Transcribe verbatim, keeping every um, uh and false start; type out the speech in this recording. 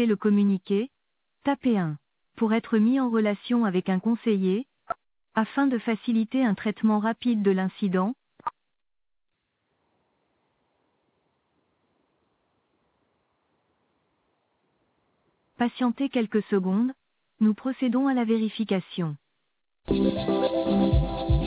souhaitez le communiquer, tapez un. Pour être mis en relation avec un conseiller, afin de faciliter un traitement rapide de l'incident, patientez quelques secondes, nous procédons à la vérification.